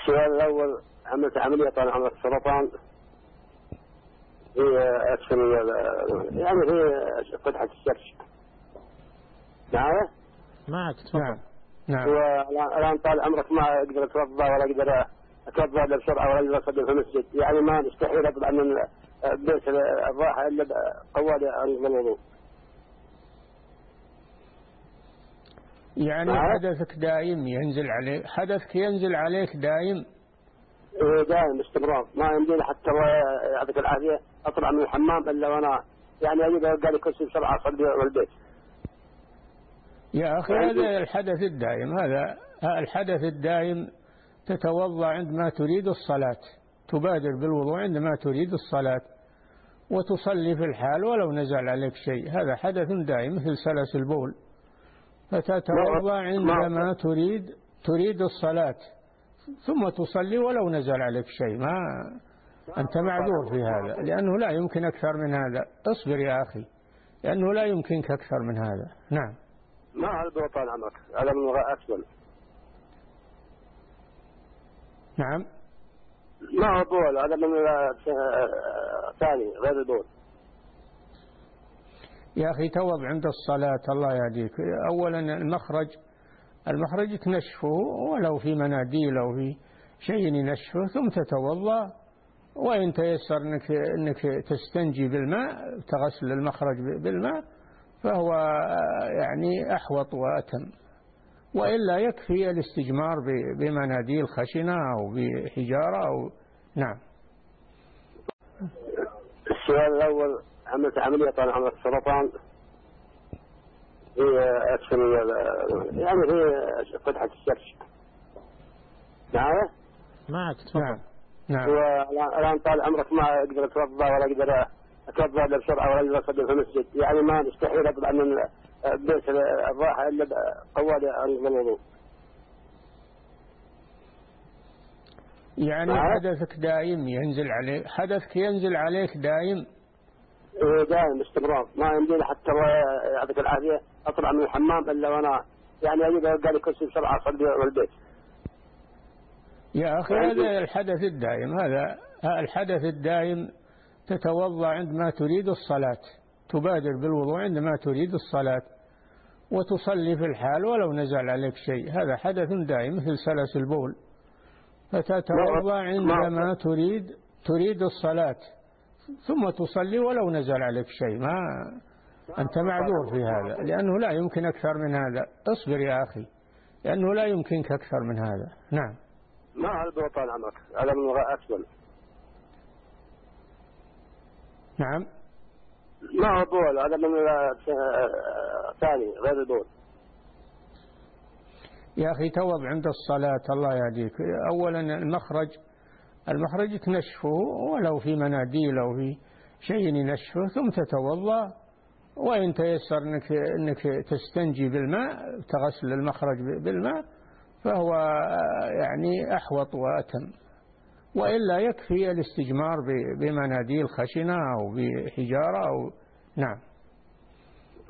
السؤال الأول: عملت عملية طال عمرك سرطان هي أسفل، يعني هي فتحة الشرج. معايا؟ معك تفضل. نعم. والآن طال عمرك ما أقدر أتوضأ ولا أقدر أتوضأ بسرعة ولا أقدر أصلي في المسجد، يعني ما مستحيل أطلع من بيت الراحة إلا بقوالي عن الوضوء. يعني حدثك دائم ينزل عليك، حدثك ينزل عليك دائم؟ إيه دائم باستمرار، ما يمديني حتى يعطيك العافية أطلع من الحمام إلا وأنا يعني أجد ألقى لي كرسي بسرعة أصلي والبيت. يا أخي هذا الحدث الدائم، هذا الحدث الدائم تتوضأ عندما تريد الصلاة، تبادر بالوضوء عندما تريد الصلاة وتصلي في الحال ولو نزل عليك شيء، هذا حدث دائم مثل سلس البول، فتتوضأ عندما تريد الصلاة ثم تصلي ولو نزل عليك شيء. ما أنت معذور في هذا، لأنه لا يمكن أكثر من هذا. اصبر يا أخي، لأنه لا يمكنك أكثر من هذا. نعم. ما هذا طال عمرك، هذا من أسفل. نعم. ما هو بول، هذا من ثاني غير البول. يا أخي توض عند الصلاة، الله يهديك. أولا المخرج تنشفه ولو في مناديل أو في شيء ينشفه، ثم تتوضأ، وإن تيسر أنك تستنجي بالماء، تغسل المخرج بالماء، فهو يعني أحوط وأتم، وإلا يكفي الاستجمار بمناديل خشنة أو بحجارة أو. نعم. السؤال الأول: عملت عملية طال عمرك سرطان هي أسفل، يعني هي فتحة الشرج. معايا؟ معك تفضل. نعم. والآن طال عمرك ما أقدر أتوضأ ولا أقدر أتوضأ بسرعة ولا أقدر أصلي في المسجد، يعني ما مستحيل أطلع من بيت الراحة إلا بقوالي عن الوضوء. يعني حدثك دائم ينزل عليك، حدثك ينزل عليك دائم؟ إيه دائم باستمرار، ما يمديني حتى يعطيك العافية أطلع من الحمام إلا وأنا يعني أجد ألقى لي كرسي بسرعة أصلي والبيت. يا أخي هذا الحدث الدائم، هذا الحدث الدائم تتوضأ عندما تريد الصلاة، تبادر بالوضوء عندما تريد الصلاة وتصلي في الحال ولو نزل عليك شيء، هذا حدث دائم مثل سلس البول، فتتوضأ عندما تريد الصلاة ثم تصلي ولو نزل عليك شيء. ما أنت معذور في هذا، لأنه لا يمكن أكثر من هذا. اصبر يا أخي، لأنه لا يمكنك أكثر من هذا. نعم. ما هذا طال عمرك، هذا من أسفل. نعم. ما هو بول، هذا من ثاني غير البول. يا أخي توض عند الصلاة، الله يهديك. أولا المخرج تنشفه ولو في مناديل أو في شيء ينشفه، ثم تتوضأ، وإن تيسر أنك تستنجي بالماء، تغسل المخرج بالماء، فهو يعني أحوط وأتم، وإلا يكفي الاستجمار بمناديل خشنة أو بحجارة أو. نعم.